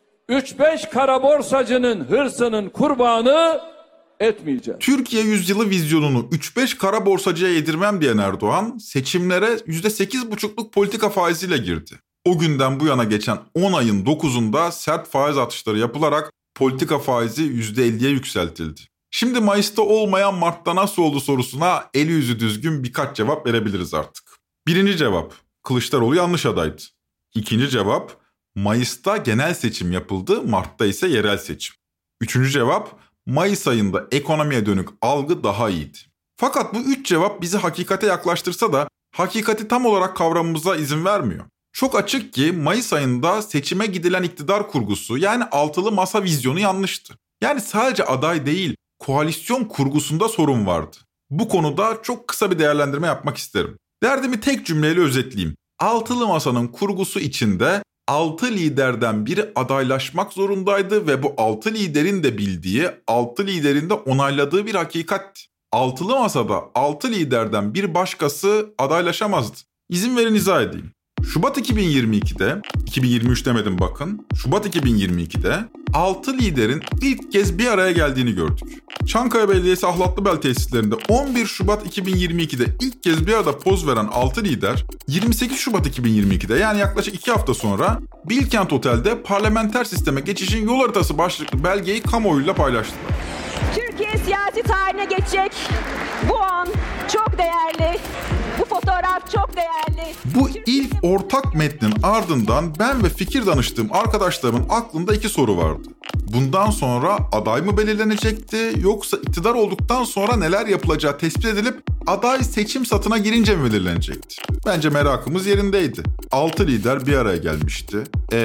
3-5 kara borsacının hırsının kurbanı etmeyeceğiz. Türkiye yüzyılı vizyonunu 3-5 kara borsacıya yedirmem diyen Erdoğan seçimlere %8,5'luk politika faiziyle girdi. O günden bu yana geçen 10 ayın 9'unda sert faiz atışları yapılarak politika faizi %50'ye yükseltildi. Şimdi Mayıs'ta olmayan Mart'ta nasıl oldu sorusuna eli yüzü düzgün birkaç cevap verebiliriz artık. Birinci cevap, Kılıçdaroğlu yanlış adaydı. İkinci cevap, Mayıs'ta genel seçim yapıldı, Mart'ta ise yerel seçim. Üçüncü cevap, Mayıs ayında ekonomiye dönük algı daha iyiydi. Fakat bu üç cevap bizi hakikate yaklaştırsa da hakikati tam olarak kavramamıza izin vermiyor. Çok açık ki Mayıs ayında seçime gidilen iktidar kurgusu yani altılı masa vizyonu yanlıştı. Yani sadece aday değil, koalisyon kurgusunda sorun vardı. Bu konuda çok kısa bir değerlendirme yapmak isterim. Derdimi tek cümleyle özetleyeyim. Altılı masanın kurgusu içinde 6 liderden biri adaylaşmak zorundaydı ve bu 6 liderin de bildiği, 6 liderin de onayladığı bir hakikatti. Altılı masada 6 liderden bir başkası adaylaşamazdı. İzin verin izah edeyim. Şubat 2022'de, 2023 demedim bakın, Şubat 2022'de 6 liderin ilk kez bir araya geldiğini gördük. Çankaya Belediyesi Ahlatlıbel tesislerinde 11 Şubat 2022'de ilk kez bir arada poz veren 6 lider, 28 Şubat 2022'de yani yaklaşık 2 hafta sonra Bilkent Otel'de parlamenter sisteme geçişin yol haritası başlıklı belgeyi kamuoyuyla paylaştılar. Türkiye siyasi tarihine geçecek bu an çok değerli. Bu fotoğraf çok değerli. Bu ilk ortak metnin ardından ben ve fikir danıştığım arkadaşlarımın aklında iki soru vardı. Bundan sonra aday mı belirlenecekti yoksa iktidar olduktan sonra neler yapılacağı tespit edilip aday seçim satına girince mi belirlenecekti? Bence merakımız yerindeydi. 6 lider bir araya gelmişti.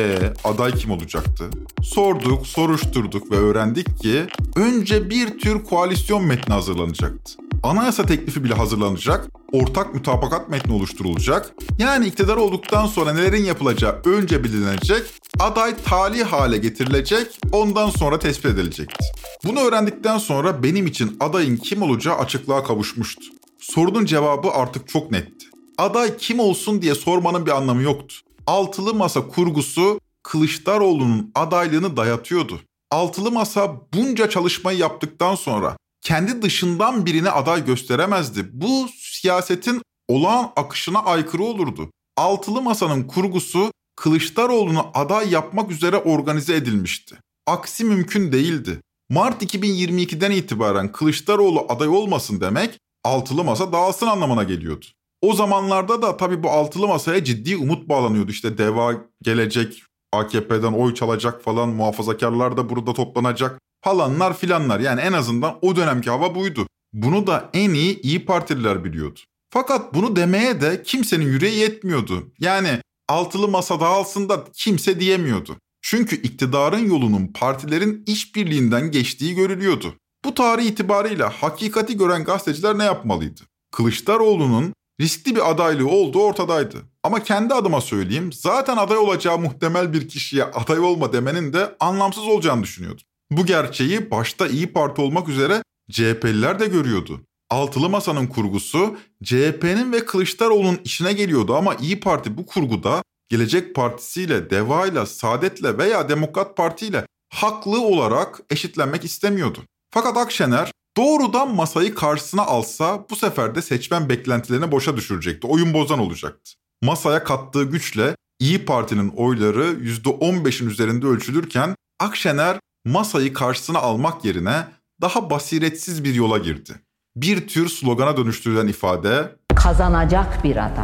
Aday kim olacaktı? Sorduk, soruşturduk ve öğrendik ki önce bir tür koalisyon metni hazırlanacaktı. Anayasa teklifi bile hazırlanacak, ortak mütabakat metni oluşturulacak. Yani iktidar olduktan sonra nelerin yapılacağı önce belirlenecek, aday tali hale getirilecek, ondan sonra tespit edilecekti. Bunu öğrendikten sonra benim için adayın kim olacağı açıklığa kavuşmuştu. Sorunun cevabı artık çok netti. Aday kim olsun diye sormanın bir anlamı yoktu. Altılı masa kurgusu Kılıçdaroğlu'nun adaylığını dayatıyordu. Altılı masa bunca çalışmayı yaptıktan sonra kendi dışından birini aday gösteremezdi. Bu siyasetin olağan akışına aykırı olurdu. Altılı masanın kurgusu Kılıçdaroğlu'nu aday yapmak üzere organize edilmişti. Aksi mümkün değildi. Mart 2022'den itibaren Kılıçdaroğlu aday olmasın demek altılı masa dağılsın anlamına geliyordu. O zamanlarda da tabii bu altılı masaya ciddi umut bağlanıyordu. İşte DEVA gelecek, AKP'den oy çalacak falan, muhafazakarlar da burada toplanacak falanlar filanlar. Yani en azından o dönemki hava buydu. Bunu da en iyi İYİ Partililer biliyordu. Fakat bunu demeye de kimsenin yüreği yetmiyordu. Yani altılı masa dağılsın da kimse diyemiyordu. Çünkü iktidarın yolunun partilerin işbirliğinden geçtiği görülüyordu. Bu tarih itibariyle hakikati gören gazeteciler ne yapmalıydı? Kılıçdaroğlu'nun riskli bir adaylığı olduğu ortadaydı. Ama kendi adıma söyleyeyim, zaten aday olacağı muhtemel bir kişiye aday olma demenin de anlamsız olacağını düşünüyordum. Bu gerçeği başta İYİ Parti olmak üzere CHP'liler de görüyordu. Altılı masanın kurgusu CHP'nin ve Kılıçdaroğlu'nun işine geliyordu ama İYİ Parti bu kurguda Gelecek Partisi'yle, DEVA'yla, Saadet'le veya Demokrat Parti'yle haklı olarak eşitlenmek istemiyordu. Fakat Akşener doğrudan masayı karşısına alsa bu sefer de seçmen beklentilerini boşa düşürecekti. Oyun bozan olacaktı. Masaya kattığı güçle İYİ Parti'nin oyları %15'in üzerinde ölçülürken Akşener masayı karşısına almak yerine daha basiretsiz bir yola girdi. Bir tür slogana dönüştürülen ifade kazanacak bir aday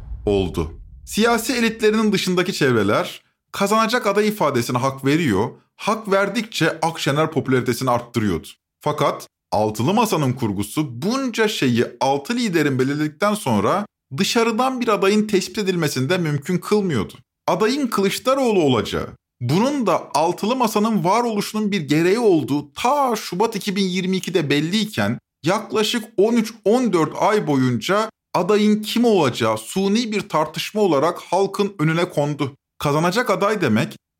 oldu. Siyasi elitlerinin dışındaki çevreler kazanacak aday ifadesine hak veriyor, hak verdikçe Akşener popülaritesini arttırıyordu. Fakat altılı masanın kurgusu bunca şeyi 6 liderin belirledikten sonra dışarıdan bir adayın tespit edilmesini de mümkün kılmıyordu. Adayın Kılıçdaroğlu olacağı, bunun da altılı masanın varoluşunun bir gereği olduğu ta Şubat 2022'de belliyken yaklaşık 13-14 ay boyunca adayın kim olacağı suni bir tartışma olarak halkın önüne kondu. Kazanacak aday demek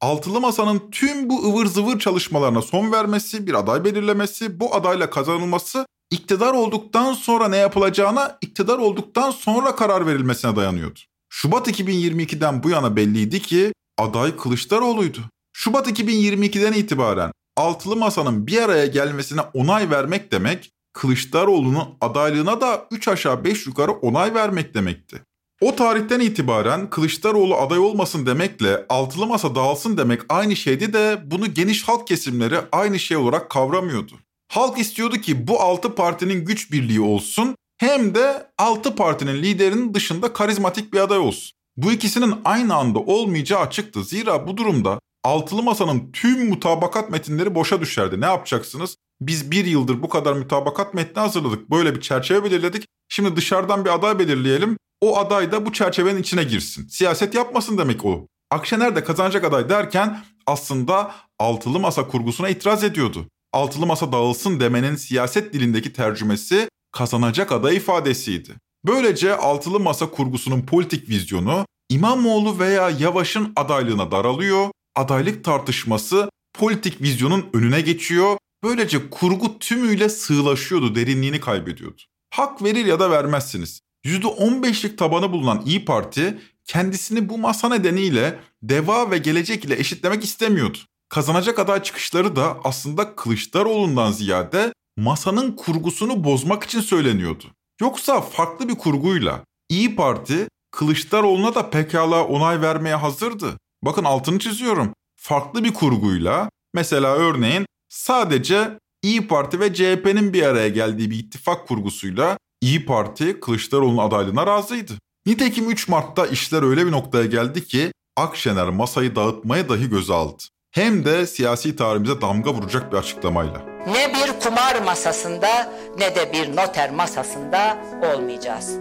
Altılı Masa'nın tüm bu ıvır zıvır çalışmalarına son vermesi, bir aday belirlemesi, bu adayla kazanılması iktidar olduktan sonra ne yapılacağına, iktidar olduktan sonra karar verilmesine dayanıyordu. Şubat 2022'den bu yana belliydi ki aday Kılıçdaroğlu'ydu. Şubat 2022'den itibaren Altılı Masa'nın bir araya gelmesine onay vermek demek, Kılıçdaroğlu'nun adaylığına da 3 aşağı 5 yukarı onay vermek demekti. O tarihten itibaren Kılıçdaroğlu aday olmasın demekle Altılı Masa dağılsın demek aynı şeydi de bunu geniş halk kesimleri aynı şey olarak kavramıyordu. Halk istiyordu ki bu 6 partinin güç birliği olsun, hem de 6 partinin liderinin dışında karizmatik bir aday olsun. Bu ikisinin aynı anda olmayacağı açıktı. Zira bu durumda Altılı Masa'nın tüm mutabakat metinleri boşa düşerdi. Ne yapacaksınız? Biz 1 yıldır bu kadar mutabakat metni hazırladık. Böyle bir çerçeve belirledik. Şimdi dışarıdan bir aday belirleyelim. O aday da bu çerçevenin içine girsin. Siyaset yapmasın demek o. Akşener de kazanacak aday derken aslında Altılı Masa kurgusuna itiraz ediyordu. Altılı Masa dağılsın demenin siyaset dilindeki tercümesi kazanacak aday ifadesiydi. Böylece Altılı Masa kurgusunun politik vizyonu İmamoğlu veya Yavaş'ın adaylığına daralıyor. Adaylık tartışması politik vizyonun önüne geçiyor. Böylece kurgu tümüyle sığlaşıyordu, derinliğini kaybediyordu. Hak verir ya da vermezsiniz. %15'lik tabanı bulunan İYİ Parti kendisini bu masa nedeniyle DEVA ve Gelecek ile eşitlemek istemiyordu. Kazanacak aday çıkışları da aslında Kılıçdaroğlu'ndan ziyade masanın kurgusunu bozmak için söyleniyordu. Yoksa farklı bir kurguyla İYİ Parti Kılıçdaroğlu'na da pekala onay vermeye hazırdı. Bakın altını çiziyorum. Farklı bir kurguyla, mesela örneğin sadece İYİ Parti ve CHP'nin bir araya geldiği bir ittifak kurgusuyla İYİ Parti Kılıçdaroğlu'nun adaylığına razıydı. Nitekim 3 Mart'ta işler öyle bir noktaya geldi ki Akşener masayı dağıtmaya dahi göze aldı. Hem de siyasi tarihimize damga vuracak bir açıklamayla. Ne bir kumar masasında ne de bir noter masasında olmayacağız.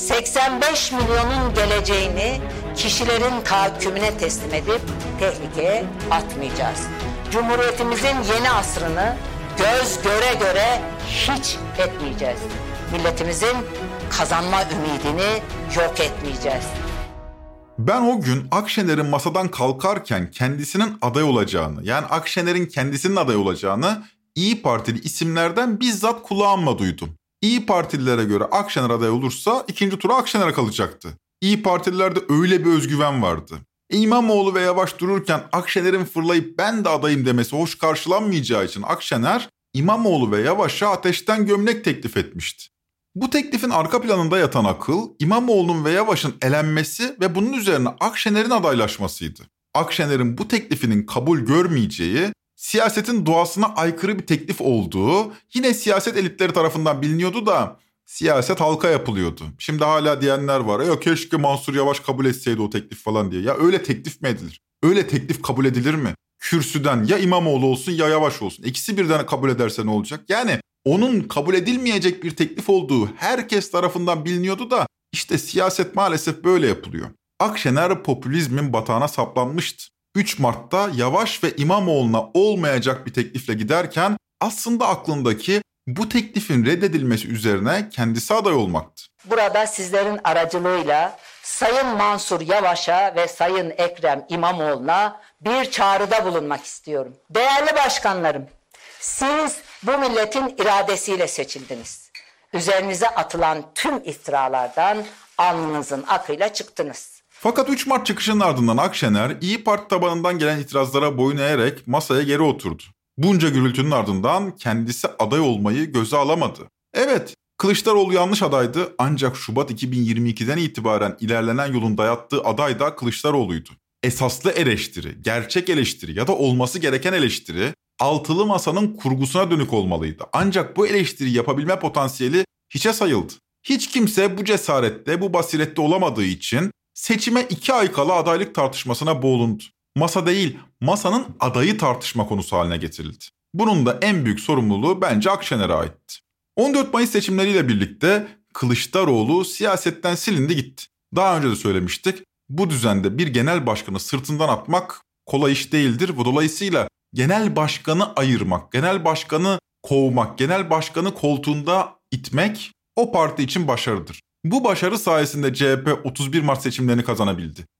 85 milyonun geleceğini kişilerin tahakkümüne teslim edip tehlikeye atmayacağız. Cumhuriyetimizin yeni asrını göz göre göre hiç etmeyeceğiz. Milletimizin kazanma ümidini yok etmeyeceğiz. Ben o gün Akşener'in masadan kalkarken kendisinin aday olacağını, yani Akşener'in kendisinin aday olacağını İYİ Partili isimlerden bizzat kulağımla duydum. İYİ Partililere göre Akşener aday olursa ikinci tura Akşener'e kalacaktı. İYİ Partililerde öyle bir özgüven vardı. İmamoğlu ve Yavaş dururken Akşener'in fırlayıp ben de adayım demesi hoş karşılanmayacağı için Akşener, İmamoğlu ve Yavaş'a ateşten gömlek teklif etmişti. Bu teklifin arka planında yatan akıl, İmamoğlu'nun ve Yavaş'ın elenmesi ve bunun üzerine Akşener'in adaylaşmasıydı. Akşener'in bu teklifinin kabul görmeyeceği, siyasetin doğasına aykırı bir teklif olduğu yine siyaset elitleri tarafından biliniyordu da siyaset halka yapılıyordu. Şimdi hala diyenler var, ya keşke Mansur Yavaş kabul etseydi o teklif falan diye. Ya öyle teklif mi edilir? Öyle teklif kabul edilir mi? Kürsüden ya İmamoğlu olsun ya Yavaş olsun. İkisi birden kabul ederse ne olacak? Yani onun kabul edilmeyecek bir teklif olduğu herkes tarafından biliniyordu da işte siyaset maalesef böyle yapılıyor. Akşener popülizmin batağına saplanmıştı. 3 Mart'ta Yavaş ve İmamoğlu'na olmayacak bir teklifle giderken aslında aklındaki bu teklifin reddedilmesi üzerine kendisi aday olmaktı. Burada sizlerin aracılığıyla Sayın Mansur Yavaş'a ve Sayın Ekrem İmamoğlu'na bir çağrıda bulunmak istiyorum. Değerli başkanlarım, siz bu milletin iradesiyle seçildiniz. Üzerinize atılan tüm iftiralardan alnınızın akıyla çıktınız. Fakat 3 Mart çıkışının ardından Akşener, İYİ Parti tabanından gelen itirazlara boyun eğerek masaya geri oturdu. Bunca gürültünün ardından kendisi aday olmayı göze alamadı. Evet, Kılıçdaroğlu yanlış adaydı ancak Şubat 2022'den itibaren ilerlenen yolun dayattığı aday da Kılıçdaroğlu'ydu. Esaslı eleştiri, gerçek eleştiri ya da olması gereken eleştiri Altılı Masa'nın kurgusuna dönük olmalıydı. Ancak bu eleştiri yapabilme potansiyeli hiçe sayıldı. Hiç kimse bu cesarette, bu basirette olamadığı için seçime 2 ay kala adaylık tartışmasına boğulundu. Masa değil, masanın adayı tartışma konusu haline getirildi. Bunun da en büyük sorumluluğu bence Akşener'e aitti. 14 Mayıs seçimleriyle birlikte Kılıçdaroğlu siyasetten silindi gitti. Daha önce de söylemiştik, bu düzende bir genel başkanı sırtından atmak kolay iş değildir ve dolayısıyla genel başkanı ayırmak, genel başkanı kovmak, genel başkanı koltuğunda itmek o parti için başarıdır. Bu başarı sayesinde CHP 31 Mart seçimlerini kazanabildi.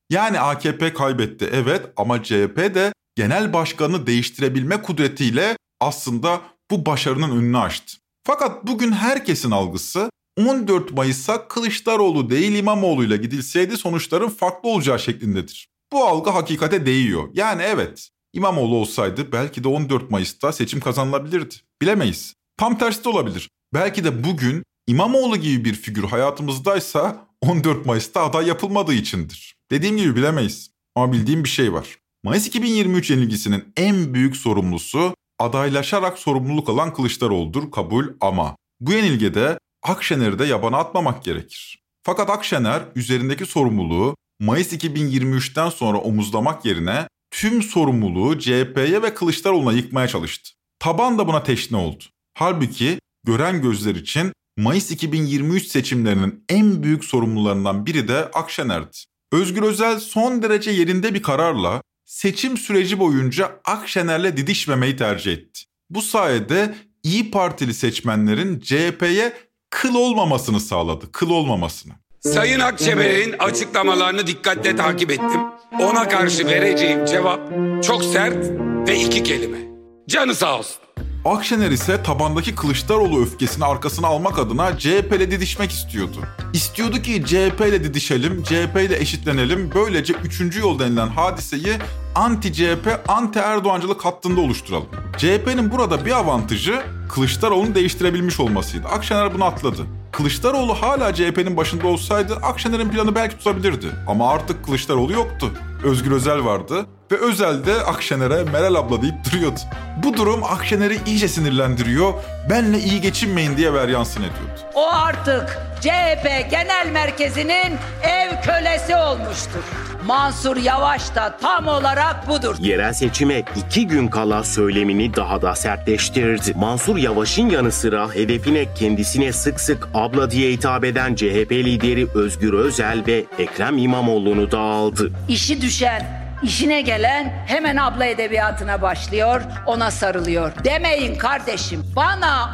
Yani AKP kaybetti evet ama CHP de genel başkanını değiştirebilme kudretiyle aslında bu başarının önünü açtı. Fakat bugün herkesin algısı 14 Mayıs'a Kılıçdaroğlu değil İmamoğlu'yla gidilseydi sonuçların farklı olacağı şeklindedir. Bu algı hakikate değiyor. Yani evet İmamoğlu olsaydı belki de 14 Mayıs'ta seçim kazanılabilirdi. Bilemeyiz. Tam tersi de olabilir. Belki de bugün İmamoğlu gibi bir figür hayatımızdaysa 14 Mayıs'ta aday yapılmadığı içindir. Dediğim gibi bilemeyiz. Ama bildiğim bir şey var. Mayıs 2023 yenilgisinin en büyük sorumlusu adaylaşarak sorumluluk alan Kılıçdaroğlu'dur, kabul, ama bu yenilgide Akşener'i de yabana atmamak gerekir. Fakat Akşener üzerindeki sorumluluğu Mayıs 2023'ten sonra omuzlamak yerine tüm sorumluluğu CHP'ye ve Kılıçdaroğlu'na yıkmaya çalıştı. Taban da buna teşne oldu. Halbuki gören gözler için Mayıs 2023 seçimlerinin en büyük sorumlularından biri de Akşener'di. Özgür Özel son derece yerinde bir kararla seçim süreci boyunca Akşener'le didişmemeyi tercih etti. Bu sayede İYİ Partili seçmenlerin CHP'ye kıl olmamasını sağladı, kıl olmamasını. Sayın Akşener'in açıklamalarını dikkatle takip ettim. Ona karşı vereceğim cevap çok sert ve 2 kelime. Canı sağ olsun. Akşener ise tabandaki Kılıçdaroğlu öfkesini arkasına almak adına CHP ile didişmek istiyordu. İstiyordu ki CHP ile didişelim, CHP ile eşitlenelim, böylece 3. yol denilen hadiseyi anti-CHP, anti-Erdoğancılık hattında oluşturalım. CHP'nin burada bir avantajı Kılıçdaroğlu'nu değiştirebilmiş olmasıydı. Akşener bunu atladı. Kılıçdaroğlu hala CHP'nin başında olsaydı Akşener'in planı belki tutabilirdi. Ama artık Kılıçdaroğlu yoktu. Özgür Özel vardı ve Özel de Akşener'e Meral abla deyip duruyordu. Bu durum Akşener'i iyice sinirlendiriyor, benle iyi geçinmeyin diye veryansın ediyordu. O artık CHP Genel Merkezi'nin ev kölesi olmuştur. Mansur Yavaş da tam olarak budur. Yerel seçime 2 gün kala söylemini daha da sertleştirdi. Mansur Yavaş'ın yanı sıra hedefine kendisine sık sık abla diye hitap eden CHP lideri Özgür Özel ve Ekrem İmamoğlu'nu da aldı. İşi düşen, İşine gelen hemen abla edebiyatına başlıyor, ona sarılıyor. Demeyin kardeşim, bana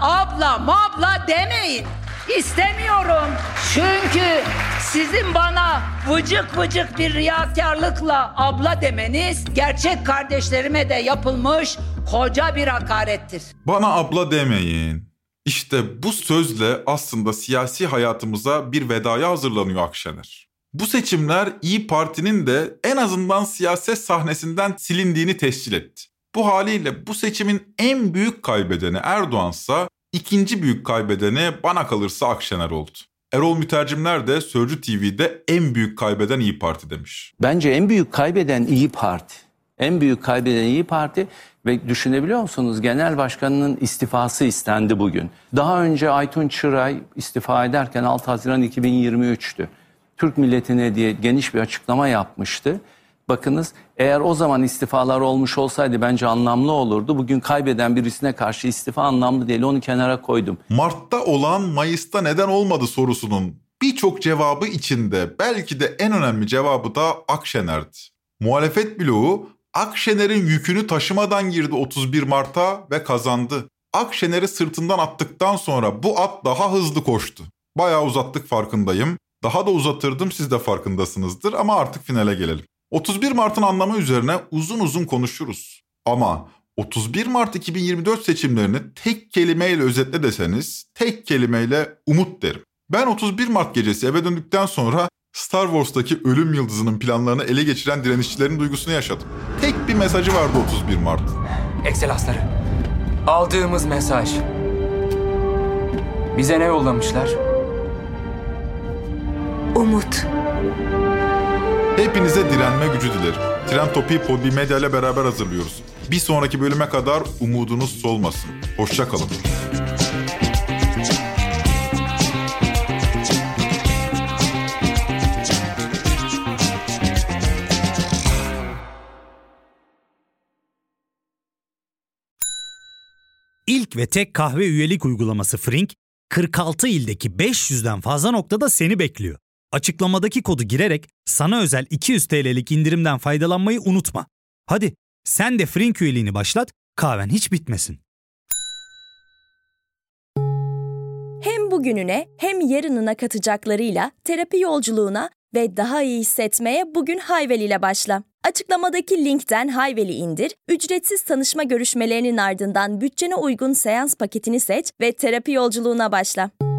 abla demeyin. İstemiyorum. Çünkü sizin bana vıcık vıcık bir riyakarlıkla abla demeniz gerçek kardeşlerime de yapılmış koca bir hakarettir. Bana abla demeyin. İşte bu sözle aslında siyasi hayatımıza bir vedaya hazırlanıyor Akşener. Bu seçimler İYİ Parti'nin de en azından siyaset sahnesinden silindiğini tescil etti. Bu haliyle bu seçimin en büyük kaybedeni Erdoğan'sa ikinci büyük kaybedeni bana kalırsa Akşener oldu. Erol Mütercimler de Sözcü TV'de en büyük kaybeden İYİ Parti demiş. Bence en büyük kaybeden İYİ Parti. En büyük kaybeden İYİ Parti ve düşünebiliyor musunuz? Genel Başkanı'nın istifası istendi bugün. Daha önce Aytunç Çıray istifa ederken 6 Haziran 2023'tü. Türk milletine diye geniş bir açıklama yapmıştı. Bakınız eğer o zaman istifalar olmuş olsaydı bence anlamlı olurdu. Bugün kaybeden birisine karşı istifa anlamlı değil, onu kenara koydum. Mart'ta olan Mayıs'ta neden olmadı sorusunun birçok cevabı içinde belki de en önemli cevabı da Akşener'di. Muhalefet bloğu Akşener'in yükünü taşımadan girdi 31 Mart'a ve kazandı. Akşener'i sırtından attıktan sonra bu at daha hızlı koştu. Bayağı uzattık farkındayım. Daha da uzatırdım, siz de farkındasınızdır ama artık finale gelelim. 31 Mart'ın anlamı üzerine uzun uzun konuşuruz. Ama 31 Mart 2024 seçimlerini tek kelimeyle özetle deseniz tek kelimeyle umut derim. Ben 31 Mart gecesi eve döndükten sonra Star Wars'taki ölüm yıldızının planlarını ele geçiren direnişçilerin duygusunu yaşadım. Tek bir mesajı vardı 31 Mart. Ekselansları, aldığımız mesaj. Bize ne yollamışlar? Umut. Hepinize direnme gücü dilerim. Trend Topi'yi Podbi Medya ile beraber hazırlıyoruz. Bir sonraki bölüme kadar umudunuz solmasın. Hoşça kalın. İlk ve tek kahve üyelik uygulaması Frink, 46 ildeki 500'den fazla noktada seni bekliyor. Açıklamadaki kodu girerek sana özel 200 TL'lik indirimden faydalanmayı unutma. Hadi sen de Frink üyeliğini başlat, kahven hiç bitmesin. Hem bugününe hem yarınına katacaklarıyla terapi yolculuğuna Ve daha iyi hissetmeye bugün Hayvel ile başla. Açıklamadaki linkten Hayvel'i indir, ücretsiz tanışma görüşmelerinin ardından bütçene uygun seans paketini seç ve terapi yolculuğuna başla.